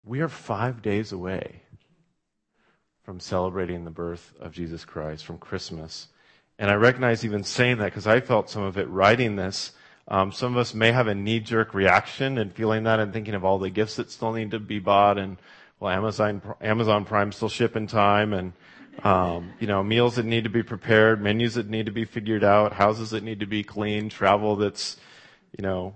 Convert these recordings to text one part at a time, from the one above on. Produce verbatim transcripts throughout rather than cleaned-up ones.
We are five days away from celebrating the birth of Jesus Christ, from Christmas. And I recognize even saying that because I felt some of it writing this. Um, some of us may have a knee-jerk reaction and feeling that and thinking of all the gifts that still need to be bought and, well, Amazon, Amazon Prime still ship in time and, um, you know, meals that need to be prepared, menus that need to be figured out, houses that need to be cleaned, travel that's, you know,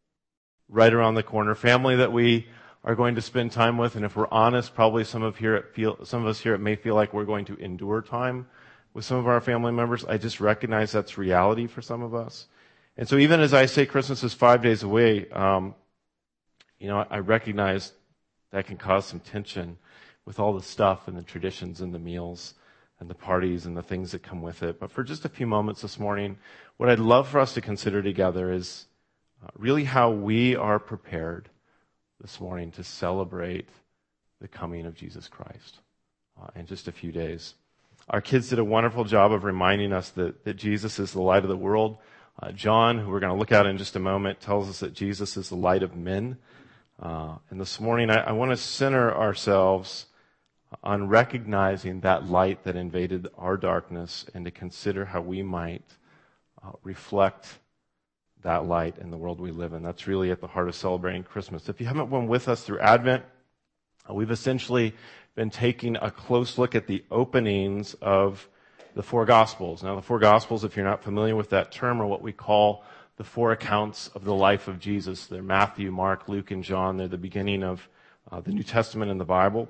right around the corner, family that we are going to spend time with. And if we're honest, probably some of here it feel, some of us here, it may feel like we're going to endure time with some of our family members. I just recognize that's reality for some of us. And so even as I say Christmas is five days away, um, you know, I recognize that can cause some tension with all the stuff and the traditions and the meals and the parties and the things that come with it. But for just a few moments this morning, what I'd love for us to consider together is uh, really how we are prepared this morning to celebrate the coming of Jesus Christ uh, in just a few days. Our kids did a wonderful job of reminding us that, that Jesus is the light of the world. Uh, John, who we're going to look at in just a moment, tells us that Jesus is the light of men. Uh, and this morning, I, I want to center ourselves on recognizing that light that invaded our darkness and to consider how we might uh, reflect that light in the world we live in. That's really at the heart of celebrating Christmas. If you haven't been with us through Advent, uh, we've essentially been taking a close look at the openings of the four Gospels. Now, the four Gospels, if you're not familiar with that term, are what we call the four accounts of the life of Jesus. They're Matthew, Mark, Luke, and John. They're the beginning of uh, the New Testament in the Bible.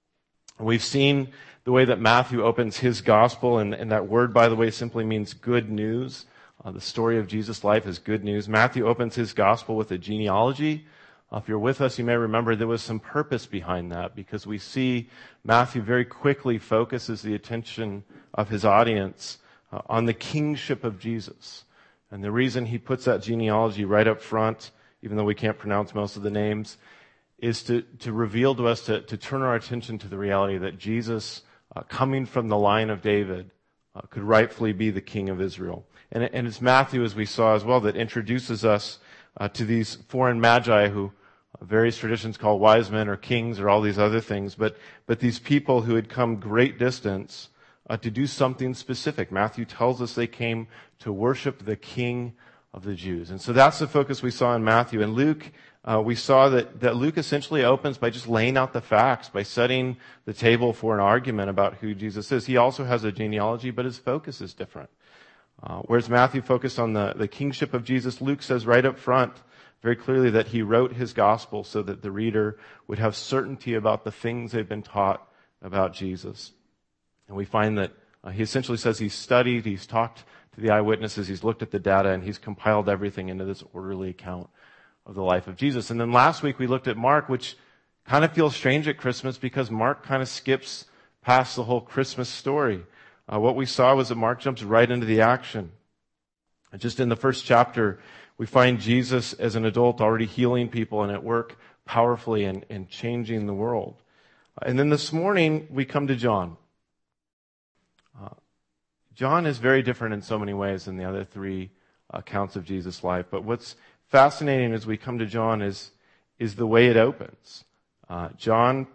And we've seen the way that Matthew opens his Gospel, and, and that word, by the way, simply means good news. Uh, the story of Jesus' life is good news. Matthew opens his Gospel with a genealogy. Uh, if you're with us, you may remember there was some purpose behind that because we see Matthew very quickly focuses the attention of his audience uh, on the kingship of Jesus. And the reason he puts that genealogy right up front, even though we can't pronounce most of the names, is to, to reveal to us, to, to turn our attention to the reality that Jesus, uh, coming from the line of David, uh, could rightfully be the king of Israel. And, and it's Matthew, as we saw as well, that introduces us uh, to these foreign magi who uh, various traditions call wise men or kings or all these other things, but, but these people who had come great distance uh, to do something specific. Matthew tells us they came to worship the King of the Jews. And so that's the focus we saw in Matthew. And Luke, uh, we saw that, that Luke essentially opens by just laying out the facts, by setting the table for an argument about who Jesus is. He also has a genealogy, but his focus is different. Uh, whereas Matthew focused on the, the kingship of Jesus, Luke says right up front very clearly that he wrote his gospel so that the reader would have certainty about the things they've been taught about Jesus. And we find that uh, he essentially says he's studied, he's talked to the eyewitnesses, he's looked at the data, and he's compiled everything into this orderly account of the life of Jesus. And then last week we looked at Mark, which kind of feels strange at Christmas because Mark kind of skips past the whole Christmas story. Uh, what we saw was that Mark jumps right into the action. And just in the first chapter, we find Jesus as an adult already healing people and at work powerfully and, and changing the world. And then this morning, we come to John. Uh, John is very different in so many ways than the other three accounts of Jesus' life. But what's fascinating as we come to John is, is the way it opens. Uh, John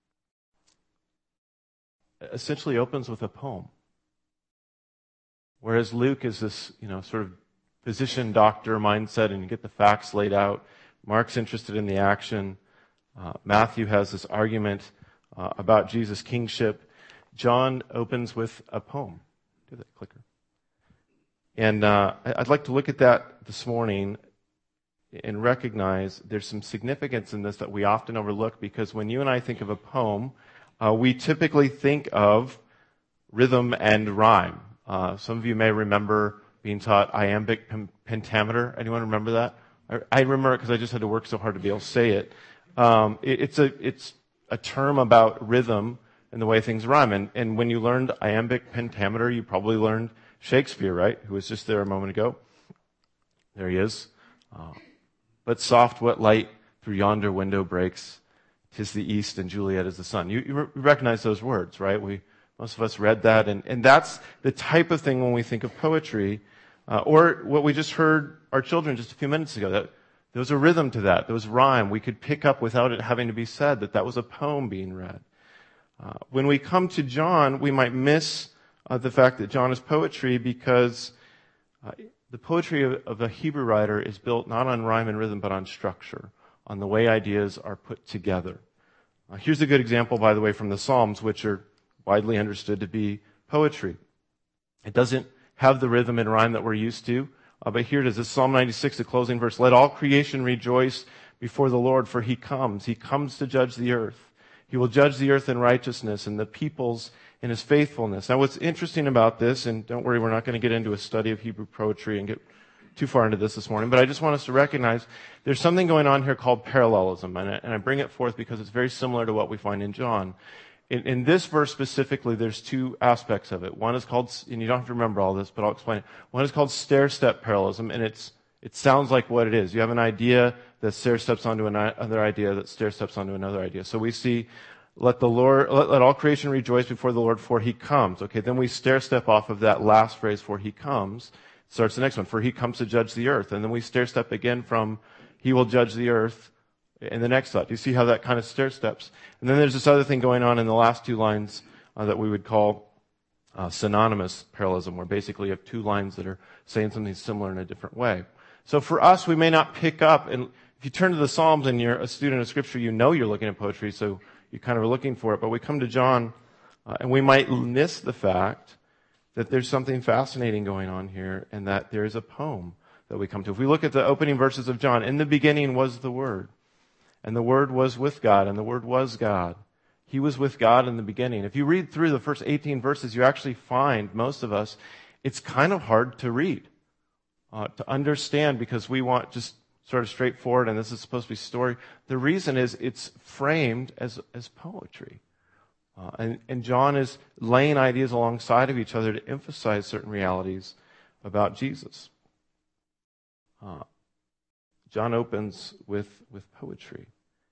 essentially opens with a poem. Whereas Luke is this, you know, sort of physician doctor mindset and you get the facts laid out. Mark's interested in the action. Uh, Matthew has this argument uh, about Jesus' kingship. John opens with a poem. Do that clicker. And uh, I'd like to look at that this morning and recognize there's some significance in this that we often overlook because when you and I think of a poem, uh, we typically think of rhythm and rhyme. Uh, some of you may remember being taught iambic pentameter. Anyone remember that? I, I remember it because I just had to work so hard to be able to say it. Um, it it's a it's a term about rhythm and the way things rhyme. And, and when you learned iambic pentameter, you probably learned Shakespeare, right? Who was just there a moment ago. There he is. Uh, but soft, what light through yonder window breaks? 'Tis the east and Juliet is the sun. You, you re- recognize those words, right? We Most of us read that, and, and that's the type of thing when we think of poetry, uh, or what we just heard our children just a few minutes ago, that There was a rhythm to that. There was rhyme. We could pick up without it having to be said that that was a poem being read. Uh, when we come to John, we might miss uh, the fact that John is poetry because uh, the poetry of, of a Hebrew writer is built not on rhyme and rhythm, but on structure, on the way ideas are put together. Uh, here's a good example, by the way, from the Psalms, which are widely understood to be poetry. It doesn't have the rhythm and rhyme that we're used to, uh, but here it is. It's Psalm ninety-six, the closing verse. Let all creation rejoice before the Lord, for he comes. He comes to judge the earth. He will judge the earth in righteousness and the peoples in his faithfulness. Now, what's interesting about this, and don't worry, we're not going to get into a study of Hebrew poetry and get too far into this this morning, but I just want us to recognize there's something going on here called parallelism, and I, and I bring it forth because it's very similar to what we find in John. In, in this verse specifically, there's two aspects of it. One is called, and you don't have to remember all this, but I'll explain it. One is called stair-step parallelism, and it's it sounds like what it is. You have an idea that stair-steps onto another idea that stair-steps onto another idea. So we see, let the Lord, let, let all creation rejoice before the Lord, for he comes. Okay, then we stair-step off of that last phrase, for he comes. Starts the next one, for he comes to judge the earth. And then we stair-step again from, he will judge the earth in the next thought. Do you see how that kind of stair-steps? And then there's this other thing going on in the last two lines uh, that we would call uh, synonymous parallelism, where basically you have two lines that are saying something similar in a different way. So for us, we may not pick up, and if you turn to the Psalms and you're a student of Scripture, you know you're looking at poetry, so you kind of are looking for it. But we come to John, uh, and we might miss the fact that there's something fascinating going on here, and that there is a poem that we come to. If we look at the opening verses of John, in the beginning was the Word, and the Word was with God, and the Word was God. He was with God in the beginning. If you read through the first eighteen verses, you actually find, most of us, it's kind of hard to read, uh, to understand, because we want just sort of straightforward, and this is supposed to be story. The reason is it's framed as, as poetry. Uh, and, and John is laying ideas alongside of each other to emphasize certain realities about Jesus. Uh, John opens with, with poetry.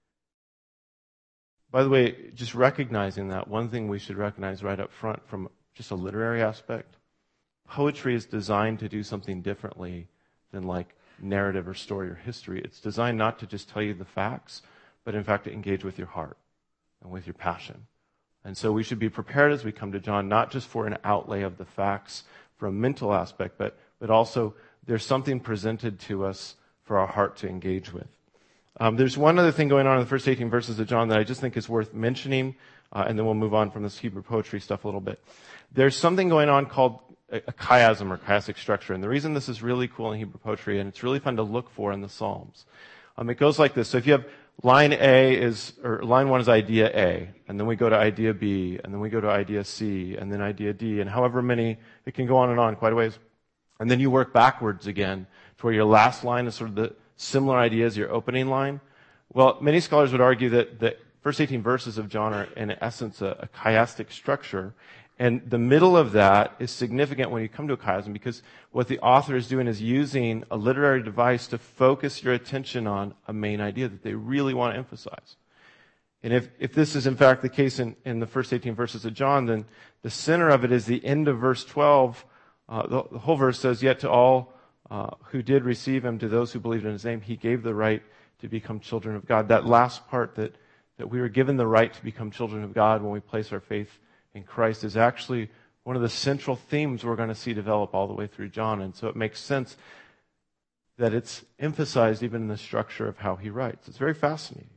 By the way, just recognizing that, one thing we should recognize right up front from just a literary aspect, poetry is designed to do something differently than like narrative or story or history. It's designed not to just tell you the facts, but in fact to engage with your heart and with your passion. And so we should be prepared as we come to John, not just for an outlay of the facts from a mental aspect, but, but also there's something presented to us for our heart to engage with. Um, there's one other thing going on in the first eighteen verses of John that I just think is worth mentioning, uh, and then we'll move on from this Hebrew poetry stuff a little bit. There's something going on called a, a chiasm or chiastic structure, and the reason this is really cool in Hebrew poetry, and it's really fun to look for in the Psalms, um, it goes like this. So if you have line A is, or line one is idea A, and then we go to idea B, and then we go to idea C, and then idea D, and however many, it can go on and on quite a ways. And then you work backwards again to where your last line is sort of the similar idea as your opening line. Well, many scholars would argue that the first eighteen verses of John are in essence a, a chiastic structure. And the middle of that is significant when you come to a chiasm, because what the author is doing is using a literary device to focus your attention on a main idea that they really want to emphasize. And if, if this is in fact the case in, in the first eighteen verses of John, then the center of it is the end of verse twelve. Uh, the, the whole verse says, yet to all uh, who did receive him, to those who believed in his name, he gave the right to become children of God. That last part, that, that we were given the right to become children of God when we place our faith in Christ, is actually one of the central themes we're going to see develop all the way through John. And so it makes sense that it's emphasized even in the structure of how he writes. It's very fascinating.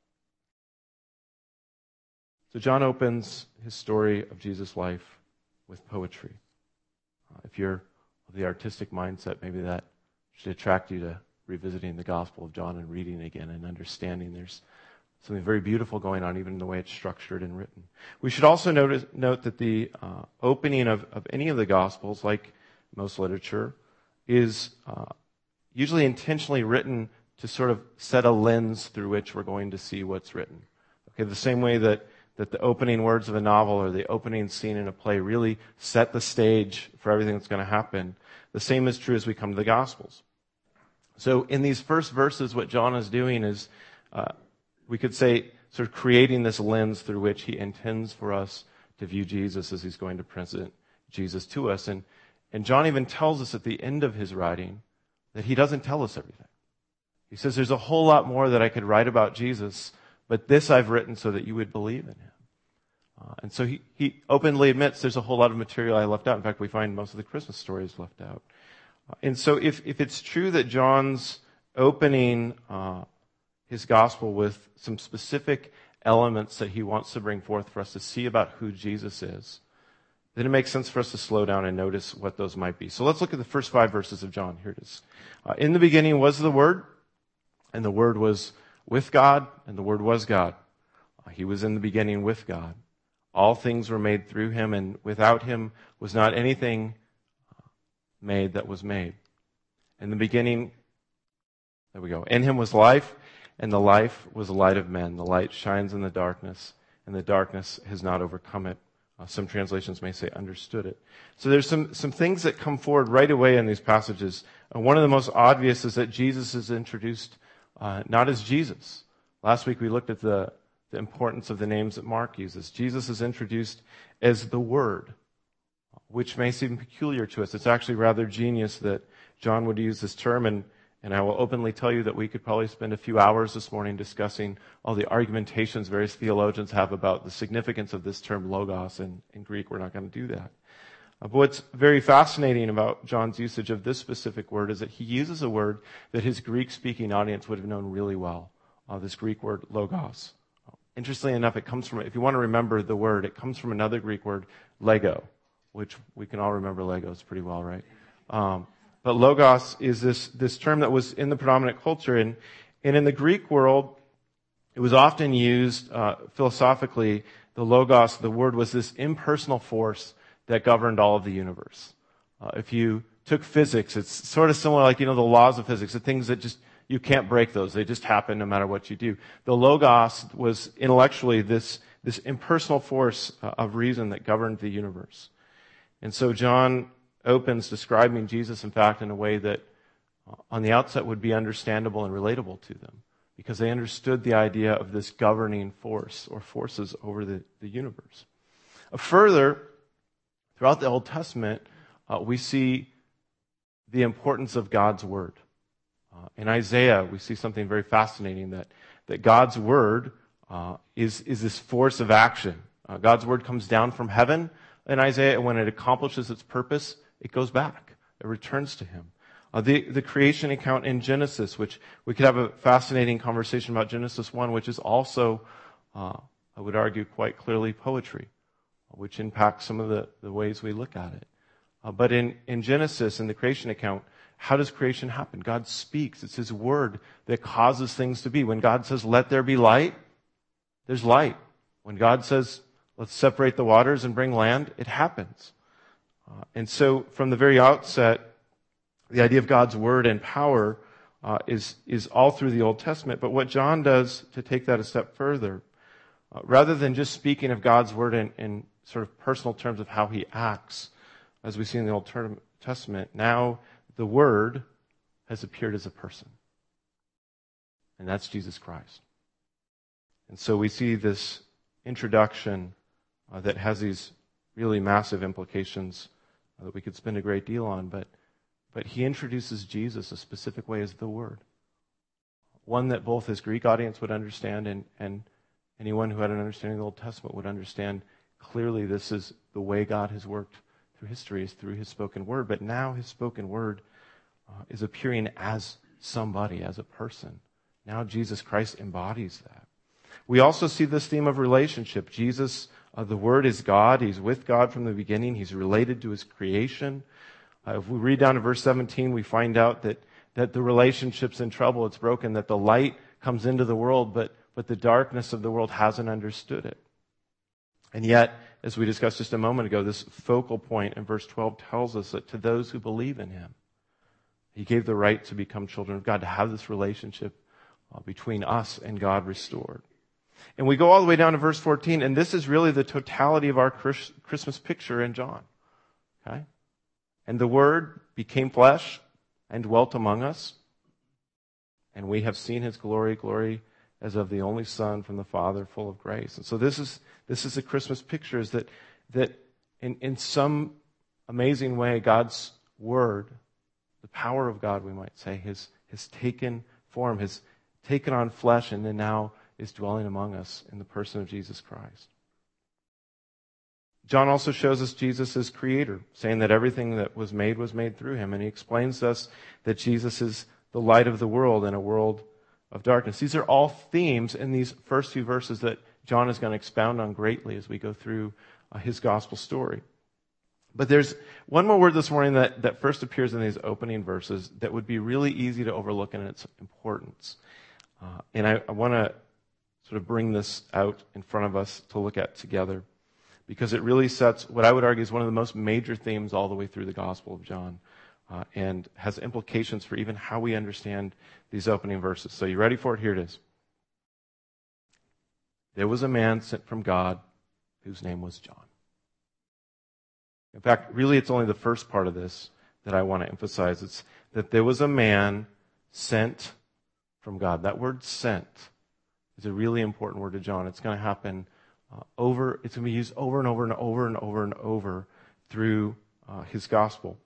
So John opens his story of Jesus' life with poetry. Uh, if you're of the artistic mindset, maybe that should attract you to revisiting the Gospel of John and reading again and understanding there's something very beautiful going on, even in the way it's structured and written. We should also notice, note that the uh, opening of, of any of the Gospels, like most literature, is uh, usually intentionally written to sort of set a lens through which we're going to see what's written. Okay, the same way that, that the opening words of a novel or the opening scene in a play really set the stage for everything that's going to happen, the same is true as we come to the Gospels. So in these first verses, what John is doing is uh, we could say, sort of creating this lens through which he intends for us to view Jesus as he's going to present Jesus to us. And, and John even tells us at the end of his writing that he doesn't tell us everything. He says, there's a whole lot more that I could write about Jesus, but this I've written so that you would believe in him. Uh, and so he, he openly admits there's a whole lot of material I left out. In fact, we find most of the Christmas stories left out. Uh, and so if, if it's true that John's opening uh, his gospel with some specific elements that he wants to bring forth for us to see about who Jesus is, then it makes sense for us to slow down and notice what those might be. So let's look at the first five verses of John. Here it is. Uh, in the beginning was the Word, and the Word was with God, and the Word was God. Uh, he was in the beginning with God. All things were made through him, and without him was not anything made that was made. In the beginning, there we go. In him was life, and the life was the light of men. The light shines in the darkness, and the darkness has not overcome it. Uh, some translations may say understood it. So there's some, some things that come forward right away in these passages. Uh, one of the most obvious is that Jesus is introduced uh, not as Jesus. Last week we looked at the, the importance of the names that Mark uses. Jesus is introduced as the Word, which may seem peculiar to us. It's actually rather genius that John would use this term, and And I will openly tell you that we could probably spend a few hours this morning discussing all the argumentations various theologians have about the significance of this term logos in, in Greek. We're not going to do that. Uh, but what's very fascinating about John's usage of this specific word is that he uses a word that his Greek-speaking audience would have known really well, uh, this Greek word logos. Interestingly enough, it comes from, if you want to remember the word, it comes from another Greek word, lego, which we can all remember Legos pretty well, right? Um, But logos is this, this term that was in the predominant culture. And, and in the Greek world, it was often used uh, philosophically. The logos, the word, was this impersonal force that governed all of the universe. Uh, if you took physics, it's sort of similar, like, you know, the laws of physics, the things that just, you can't break those. They just happen no matter what you do. The logos was intellectually this, this impersonal force uh, of reason that governed the universe. And so John opens describing Jesus, in fact, in a way that uh, on the outset would be understandable and relatable to them, because they understood the idea of this governing force or forces over the, the universe. Uh, further, throughout the Old Testament, uh, we see the importance of God's Word. Uh, in Isaiah, we see something very fascinating, that, that God's Word uh, is, is this force of action. Uh, God's Word comes down from heaven in Isaiah, and when it accomplishes its purpose, it goes back. It returns to him. Uh, the, the creation account in Genesis, which we could have a fascinating conversation about Genesis one, which is also, uh, I would argue, quite clearly poetry, which impacts some of the, the ways we look at it. Uh, but in, in Genesis, in the creation account, how does creation happen? God speaks. It's his word that causes things to be. When God says, let there be light, there's light. When God says, let's separate the waters and bring land, it happens. Uh, and so from the very outset, the idea of God's word and power uh, is, is all through the Old Testament. But what John does to take that a step further, uh, rather than just speaking of God's word in, in sort of personal terms of how he acts, as we see in the Old Testament, now the word has appeared as a person. And that's Jesus Christ. And so we see this introduction uh, that has these really massive implications that we could spend a great deal on, but but he introduces Jesus a specific way as the Word. One that both his Greek audience would understand, and, and anyone who had an understanding of the Old Testament would understand clearly this is the way God has worked through history, is through his spoken word. But now his spoken word uh, is appearing as somebody, as a person. Now Jesus Christ embodies that. We also see this theme of relationship. Jesus, uh, the Word is God. He's with God from the beginning. He's related to his creation. Uh, if we read down to verse seventeen, we find out that, that the relationship's in trouble. It's broken, that the light comes into the world, but, but the darkness of the world hasn't understood it. And yet, as we discussed just a moment ago, this focal point in verse twelve tells us that to those who believe in him, he gave the right to become children of God, to have this relationship uh, between us and God restored. And we go all the way down to verse fourteen, and this is really the totality of our Christmas picture in John. Okay? And the Word became flesh and dwelt among us, and we have seen his glory, glory as of the only Son from the Father, full of grace. And so this is this is the Christmas picture, is that that in, in some amazing way, God's Word, the power of God, we might say, has, has taken form, has taken on flesh and then now is dwelling among us in the person of Jesus Christ. John also shows us Jesus as creator, saying that everything that was made was made through him. And he explains to us that Jesus is the light of the world in a world of darkness. These are all themes in these first few verses that John is going to expound on greatly as we go through uh, his gospel story. But there's one more word this morning that, that first appears in these opening verses that would be really easy to overlook in its importance. Uh, and I, I want to sort of bring this out in front of us to look at together, because it really sets what I would argue is one of the most major themes all the way through the Gospel of John, uh, and has implications for even how we understand these opening verses. So you ready for it? Here it is. There was a man sent from God whose name was John. In fact, really it's only the first part of this that I want to emphasize. It's that there was a man sent from God. That word sent is a really important word to John. It's going to happen uh, over, it's going to be used over and over and over and over and over through uh, his gospel.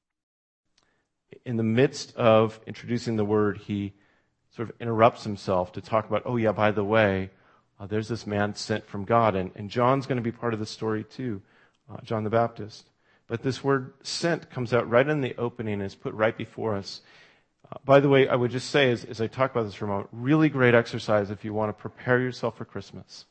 In the midst of introducing the word, he sort of interrupts himself to talk about, oh yeah, by the way, uh, there's this man sent from God. And, and John's going to be part of the story too, uh, John the Baptist. But this word sent comes out right in the opening and is put right before us. Uh, by the way, I would just say, as, as I talk about this for a moment, really great exercise if you want to prepare yourself for Christmas.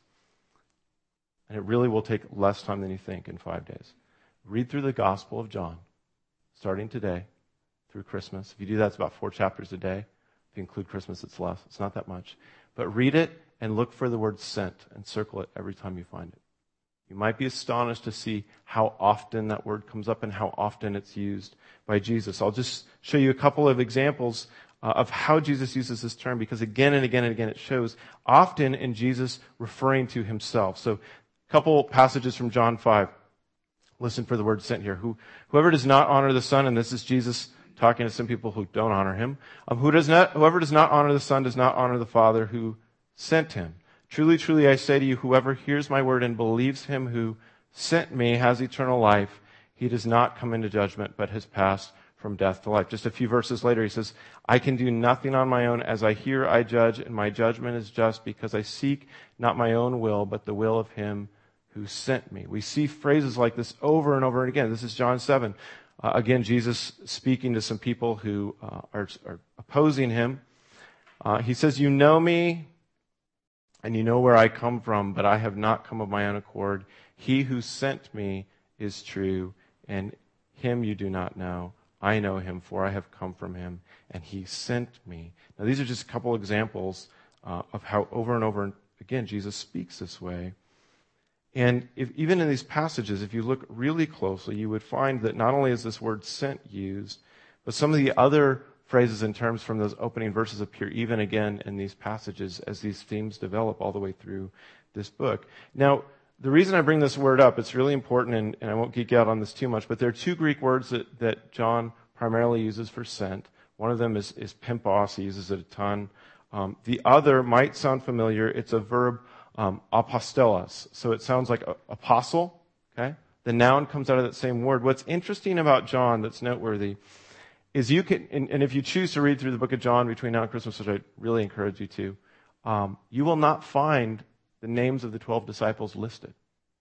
And it really will take less time than you think in five days. Read through the Gospel of John, starting today through Christmas. If you do that, it's about four chapters a day. If you include Christmas, it's less. It's not that much. But read it and look for the word sent and circle it every time you find it. You might be astonished to see how often that word comes up and how often it's used by Jesus. I'll just show you a couple of examples uh, of how Jesus uses this term, because again and again and again it shows often in Jesus referring to himself. So a couple passages from John five. Listen for the word sent here. Who, whoever does not honor the Son, and this is Jesus talking to some people who don't honor him. Um, who does not, whoever does not honor the Son does not honor the Father who sent him. Truly, truly, I say to you, whoever hears my word and believes him who sent me has eternal life. He does not come into judgment, but has passed from death to life. Just a few verses later, he says, I can do nothing on my own. As I hear, I judge, and my judgment is just, because I seek not my own will, but the will of him who sent me. We see phrases like this over and over and again. This is John seven. Uh, again, Jesus speaking to some people who uh, are, are opposing him. Uh, he says, you know me, and you know where I come from, but I have not come of my own accord. He who sent me is true, and him you do not know. I know him, for I have come from him, and he sent me. Now, these are just a couple examples uh, of how over and over again Jesus speaks this way. And if, even in these passages, if you look really closely, you would find that not only is this word sent used, but some of the other phrases and terms from those opening verses appear even again in these passages as these themes develop all the way through this book. Now, the reason I bring this word up, it's really important, and, and I won't geek out on this too much, but there are two Greek words that, that John primarily uses for sent. One of them is, is pimpos. He uses it a ton. Um, the other might sound familiar. It's a verb, um, apostelos. So it sounds like a, apostle. Okay, the noun comes out of that same word. What's interesting about John that's noteworthy is you can, and, and if you choose to read through the book of John between now and Christmas, which I really encourage you to, um, you will not find the names of the twelve disciples listed.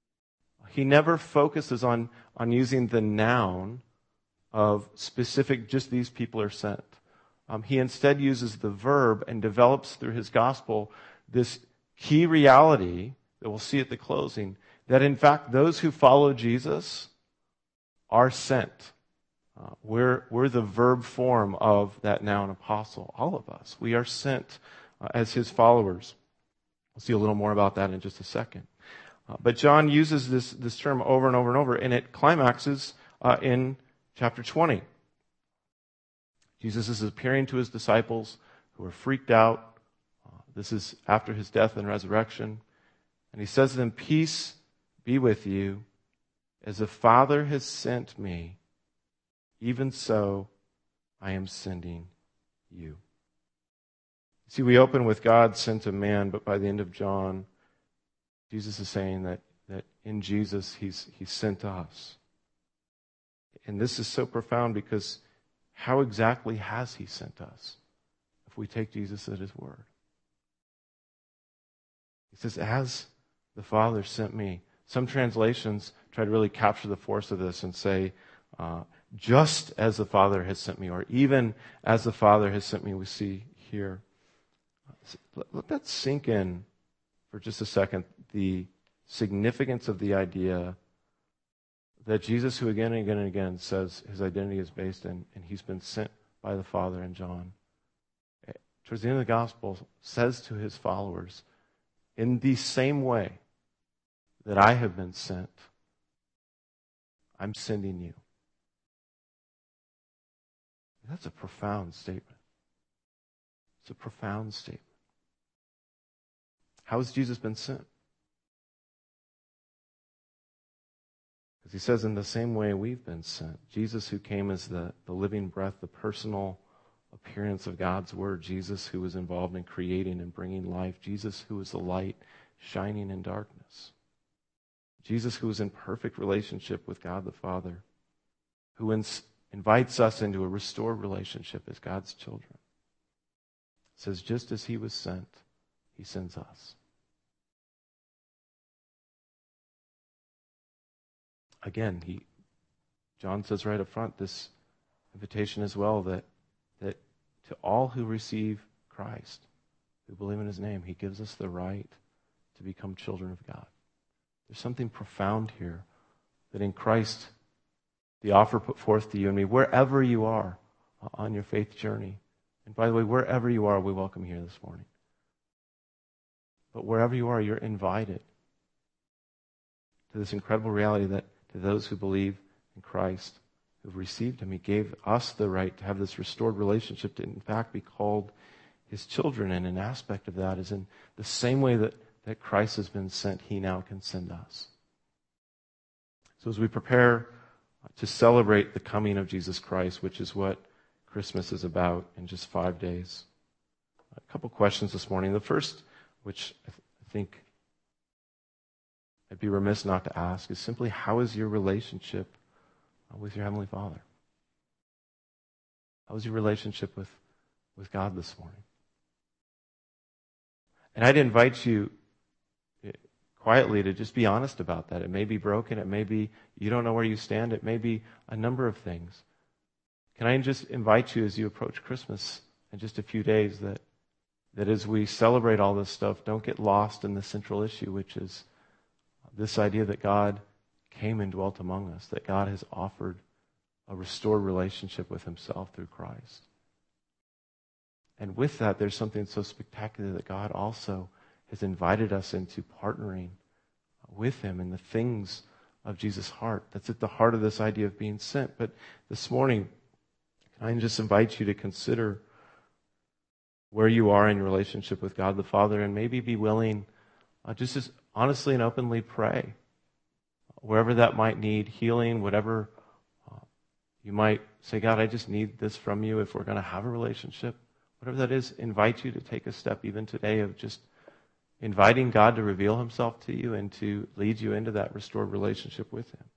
He never focuses on, on using the noun of specific, just these people are sent. Um, he instead uses the verb and develops through his gospel this key reality that we'll see at the closing, that in fact those who follow Jesus are sent. Uh, we're, we're the verb form of that noun apostle, all of us. We are sent uh, as his followers. We'll see a little more about that in just a second. Uh, but John uses this, this term over and over and over, and it climaxes uh, in chapter twenty. Jesus is appearing to his disciples who are freaked out. Uh, this is after his death and resurrection. And he says to them, peace be with you. As the Father has sent me, even so I am sending you. See, we open with God sent a man, but by the end of John, Jesus is saying that, that in Jesus, he's, he's sent us. And this is so profound because how exactly has he sent us? If we take Jesus at his word. He says, as the Father sent me. Some translations try to really capture the force of this and say, uh, just as the Father has sent me, or even as the Father has sent me, we see here. Let that sink in for just a second, the significance of the idea that Jesus, who again and again and again says his identity is based in, and he's been sent by the Father in John, towards the end of the gospel, says to his followers, in the same way that I have been sent, I'm sending you. That's a profound statement. It's a profound statement. How has Jesus been sent? Because he says in the same way we've been sent. Jesus, who came as the, the living breath, the personal appearance of God's word. Jesus, who was involved in creating and bringing life. Jesus, who was the light shining in darkness. Jesus, who was in perfect relationship with God the Father, who ins- invites us into a restored relationship as God's children. It says, just as he was sent, he sends us. Again, he, John says right up front, this invitation as well, that, that to all who receive Christ, who believe in his name, he gives us the right to become children of God. There's something profound here, that in Christ, the offer put forth to you and me, wherever you are on your faith journey. And by the way, wherever you are, we welcome you here this morning. But wherever you are, you're invited to this incredible reality that to those who believe in Christ, who've received him, he gave us the right to have this restored relationship, to in fact be called his children. And an aspect of that is in the same way that, that Christ has been sent, he now can send us. So as we prepare to celebrate the coming of Jesus Christ, which is what Christmas is about in just five days, a couple questions this morning. The first, which I, th- I think I'd be remiss not to ask, is simply, how is your relationship with your Heavenly Father? How is your relationship with, with God this morning? And I'd invite you quietly to just be honest about that. It may be broken. It may be you don't know where you stand. It may be a number of things. Can I just invite you as you approach Christmas in just a few days that, that as we celebrate all this stuff, don't get lost in the central issue, which is this idea that God came and dwelt among us, that God has offered a restored relationship with himself through Christ. And with that, there's something so spectacular that God also has invited us into partnering with him in the things of Jesus' heart. That's at the heart of this idea of being sent. But this morning, I just invite you to consider where you are in your relationship with God the Father, and maybe be willing uh, just as honestly and openly pray. Wherever that might need healing, whatever uh, you might say, God, I just need this from you if we're going to have a relationship. Whatever that is, invite you to take a step even today of just inviting God to reveal himself to you and to lead you into that restored relationship with him.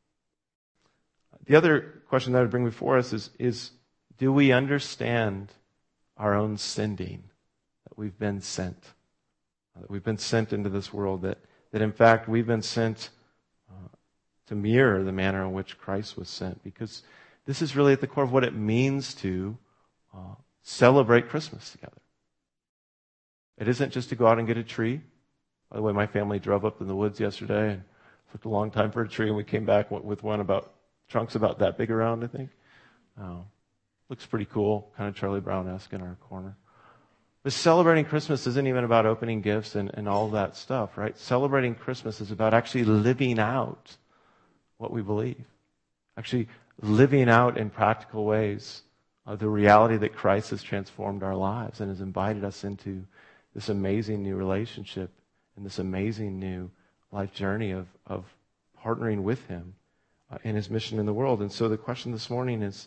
The other question that would bring before us is, is do we understand our own sending, that we've been sent, that we've been sent into this world, that, that in fact we've been sent uh, to mirror the manner in which Christ was sent? Because this is really at the core of what it means to uh, celebrate Christmas together. It isn't just to go out and get a tree. By the way, my family drove up in the woods yesterday and took a long time for a tree, and we came back with one about, trunks about that big around, I think. Oh, looks pretty cool, kind of Charlie Brown-esque in our corner. But celebrating Christmas isn't even about opening gifts and, and all that stuff, right? Celebrating Christmas is about actually living out what we believe. Actually living out in practical ways uh, the reality that Christ has transformed our lives and has invited us into this amazing new relationship and this amazing new life journey of, of partnering with him uh, in his mission in the world. And so the question this morning is,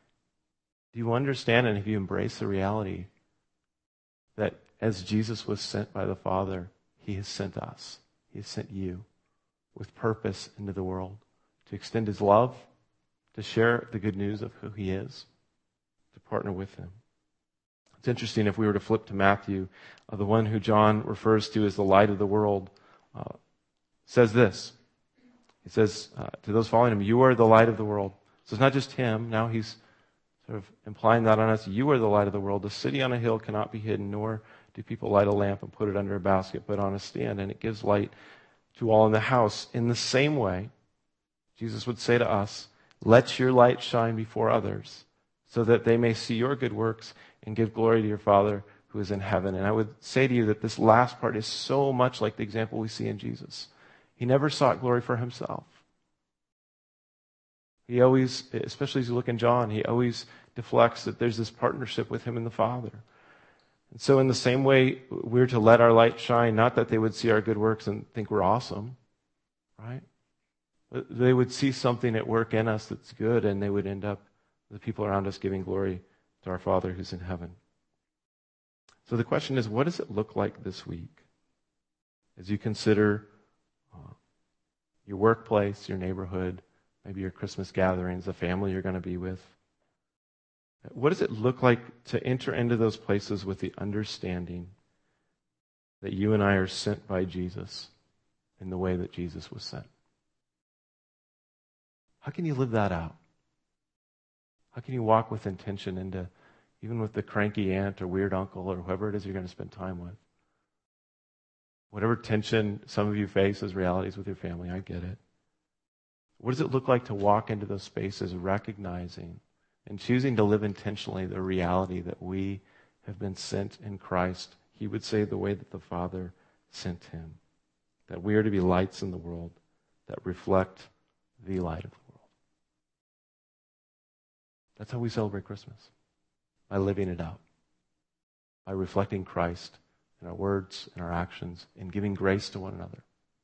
do you understand and have you embraced the reality that as Jesus was sent by the Father, he has sent us. He has sent you with purpose into the world to extend his love, to share the good news of who he is, to partner with him. It's interesting if we were to flip to Matthew, uh, the one who John refers to as the light of the world, uh, says this. He says uh, to those following him, you are the light of the world. So it's not just him. Now he's sort of implying that on us. You are the light of the world. The city on a hill cannot be hidden, nor do people light a lamp and put it under a basket, but on a stand, and it gives light to all in the house. In the same way, Jesus would say to us, let your light shine before others, so that they may see your good works and give glory to your Father who is in heaven. And I would say to you that this last part is so much like the example we see in Jesus. He never sought glory for himself. He always, especially as you look in John, he always deflects that there's this partnership with him and the Father. And so in the same way, we're to let our light shine, not that they would see our good works and think we're awesome, right? But they would see something at work in us that's good, and they would end up, the people around us, giving glory to our Father who's in heaven. So the question is, what does it look like this week as you consider uh, your workplace, your neighborhood, maybe your Christmas gatherings, the family you're going to be with? What does it look like to enter into those places with the understanding that you and I are sent by Jesus in the way that Jesus was sent? How can you live that out? How can you walk with intention into, even with the cranky aunt or weird uncle or whoever it is you're going to spend time with? Whatever tension some of you face as realities with your family, I get it. What does it look like to walk into those spaces recognizing and choosing to live intentionally the reality that we have been sent in Christ? He would say the way that the Father sent him. That we are to be lights in the world that reflect the light of the world. That's how we celebrate Christmas. By living it out. By reflecting Christ in our words, in our actions, in giving grace to one another.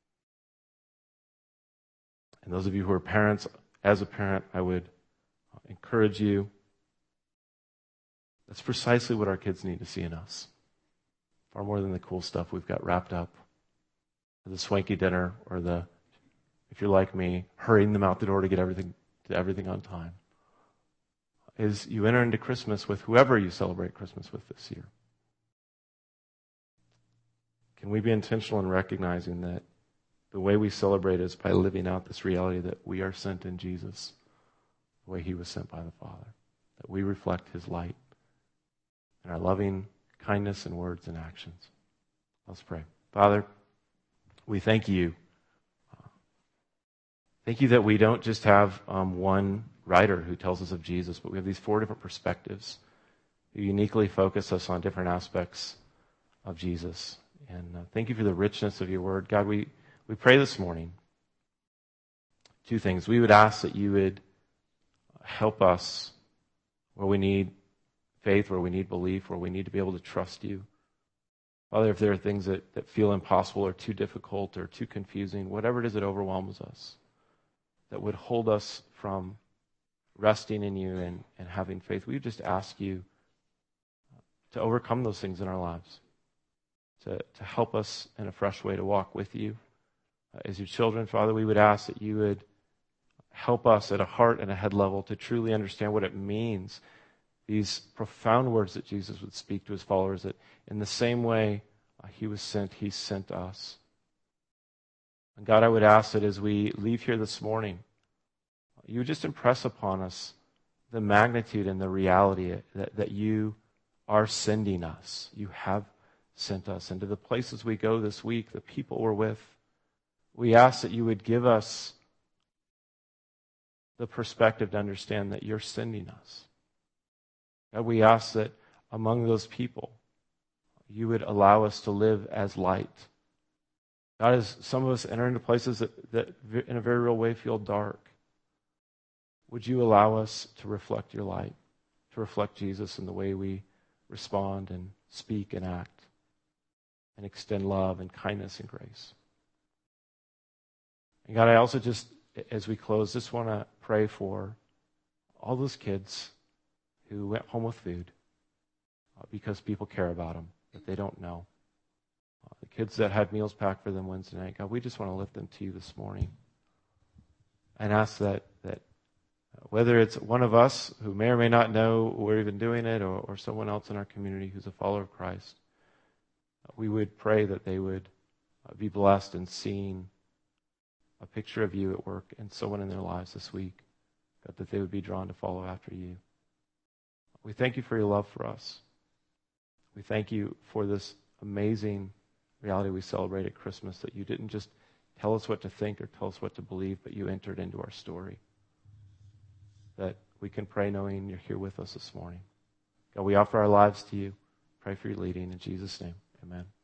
And those of you who are parents, as a parent, I would encourage you. That's precisely what our kids need to see in us. Far more than the cool stuff we've got wrapped up. Or the swanky dinner, or the, if you're like me, hurrying them out the door to get everything to everything on time. Is you enter into Christmas with whoever you celebrate Christmas with this year. Can we be intentional in recognizing that the way we celebrate is by living out this reality that we are sent in Jesus the way he was sent by the Father. That we reflect his light in our loving kindness and words and actions. Let's pray. Father, we thank you. Thank you that we don't just have um, one writer who tells us of Jesus, but we have these four different perspectives who uniquely focus us on different aspects of Jesus. And uh, thank you for the richness of your word. God, we, we pray this morning two things. We would ask that you would help us where we need faith, where we need belief, where we need to be able to trust you. Father, if there are things that, that feel impossible or too difficult or too confusing, whatever it is that overwhelms us, that would hold us from resting in you and, and having faith, we just ask you to overcome those things in our lives, to, to help us in a fresh way to walk with you. Uh, as your children, Father, we would ask that you would help us at a heart and a head level to truly understand what it means, these profound words that Jesus would speak to his followers, that in the same way uh, he was sent, he sent us. And God, I would ask that as we leave here this morning, you would just impress upon us the magnitude and the reality that, that you are sending us. You have sent us into the places we go this week, the people we're with. We ask that you would give us the perspective to understand that you're sending us. God, we ask that among those people, you would allow us to live as light. God, as some of us enter into places that, that in a very real way feel dark, would you allow us to reflect your light, to reflect Jesus in the way we respond and speak and act and extend love and kindness and grace. And God, I also just, as we close, just want to pray for all those kids who went home with food uh, because people care about them, that they don't know. Uh, the kids that had meals packed for them Wednesday night, God, we just want to lift them to you this morning and ask that that Whether it's one of us who may or may not know we're even doing it, or, or someone else in our community who's a follower of Christ, we would pray that they would be blessed in seeing a picture of you at work and someone in their lives this week, God, that they would be drawn to follow after you. We thank you for your love for us. We thank you for this amazing reality we celebrate at Christmas, that you didn't just tell us what to think or tell us what to believe, but you entered into our story. That we can pray knowing you're here with us this morning. God, we offer our lives to you. Pray for your leading. In Jesus' name, amen.